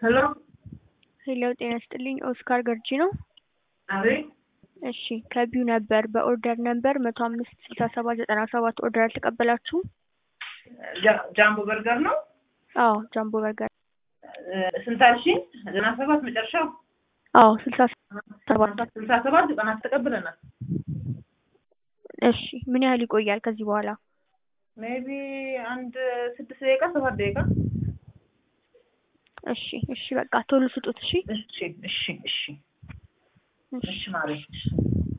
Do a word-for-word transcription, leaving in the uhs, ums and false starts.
ሄሎ ሄሎ ጤና ይስጥልኝ ኦስካር ገርጂ ነው። አቤት። እሺ ከቢው ነበር በኦርደር ነበር one oh five six seven nine seven ኦርደር አልተቀበላችሁም? ጃምቦ በርገር ነው? አዎ ጃምቦ በርገር። ስንት አልሽኝ? ዘጠና ሰባት መጨረሻው? አዎ ስልሳ ሰባት ስልሳ ሰባት ዘጠና ተቀብለናል። እሺ ምን ያህል ይቆያል ከዚህ በኋላ? ሜቢ አንድ ስድስት ደቂቃ ሰባት ደቂቃ። እሺ እሺ በቃ ቶሎ ስጡት። እሺ እሺ እሺ እሺ እሺ ማለት